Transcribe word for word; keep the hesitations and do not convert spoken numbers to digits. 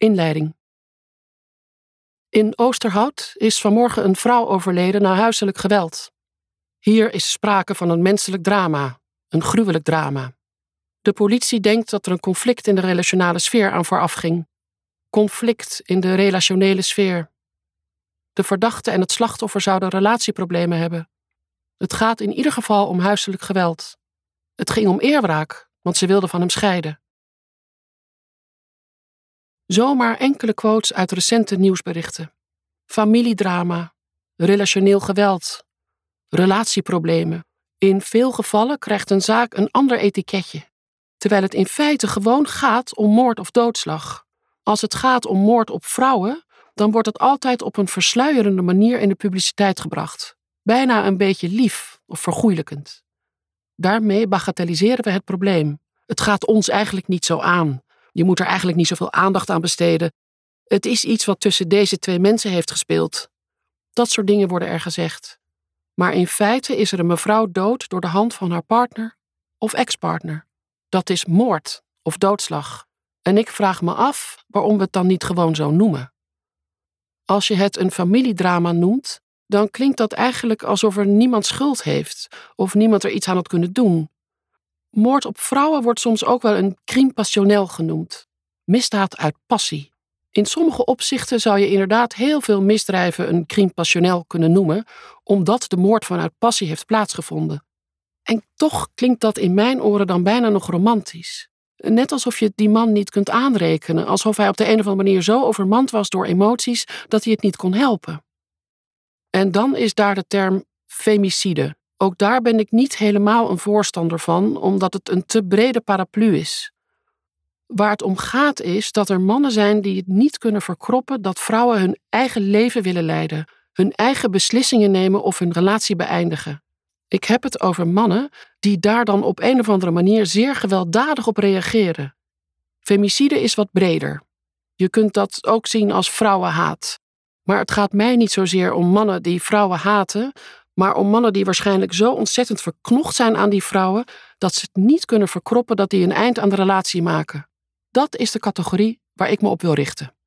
Inleiding. In Oosterhout is vanmorgen een vrouw overleden na huiselijk geweld. Hier is sprake van een menselijk drama, een gruwelijk drama. De politie denkt dat er een conflict in de relationele sfeer aan vooraf ging. Conflict in de relationele sfeer. De verdachte en het slachtoffer zouden relatieproblemen hebben. Het gaat in ieder geval om huiselijk geweld. Het ging om eerwraak, want ze wilde van hem scheiden. Zomaar enkele quotes uit recente nieuwsberichten. Familiedrama, relationeel geweld, relatieproblemen. In veel gevallen krijgt een zaak een ander etiketje, terwijl het in feite gewoon gaat om moord of doodslag. Als het gaat om moord op vrouwen, dan wordt het altijd op een versluierende manier in de publiciteit gebracht. Bijna een beetje lief of vergoeilijkend. Daarmee bagatelliseren we het probleem. Het gaat ons eigenlijk niet zo aan. Je moet er eigenlijk niet zoveel aandacht aan besteden. Het is iets wat tussen deze twee mensen heeft gespeeld. Dat soort dingen worden er gezegd. Maar in feite is er een mevrouw dood door de hand van haar partner of ex-partner. Dat is moord of doodslag. En ik vraag me af waarom we het dan niet gewoon zo noemen. Als je het een familiedrama noemt, dan klinkt dat eigenlijk alsof er niemand schuld heeft of niemand er iets aan had kunnen doen. Moord op vrouwen wordt soms ook wel een crime passionnel genoemd. Misdaad uit passie. In sommige opzichten zou je inderdaad heel veel misdrijven een crime passionnel kunnen noemen, omdat de moord vanuit passie heeft plaatsgevonden. En toch klinkt dat in mijn oren dan bijna nog romantisch. Net alsof je die man niet kunt aanrekenen, alsof hij op de een of andere manier zo overmand was door emoties dat hij het niet kon helpen. En dan is daar de term femicide. Ook daar ben ik niet helemaal een voorstander van, omdat het een te brede paraplu is. Waar het om gaat is dat er mannen zijn die het niet kunnen verkroppen dat vrouwen hun eigen leven willen leiden, hun eigen beslissingen nemen of hun relatie beëindigen. Ik heb het over mannen die daar dan op een of andere manier zeer gewelddadig op reageren. Femicide is wat breder. Je kunt dat ook zien als vrouwenhaat. Maar het gaat mij niet zozeer om mannen die vrouwen haten, maar om mannen die waarschijnlijk zo ontzettend verknocht zijn aan die vrouwen, dat ze het niet kunnen verkroppen dat die een eind aan de relatie maken. Dat is de categorie waar ik me op wil richten.